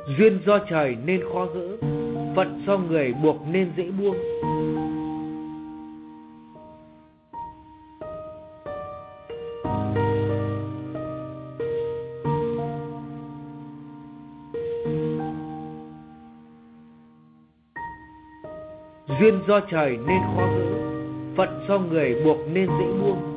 Duyên do trời nên khó gỡ, phận do người buộc nên dễ buông. Duyên do trời nên khó gỡ, phận do người buộc nên dễ buông.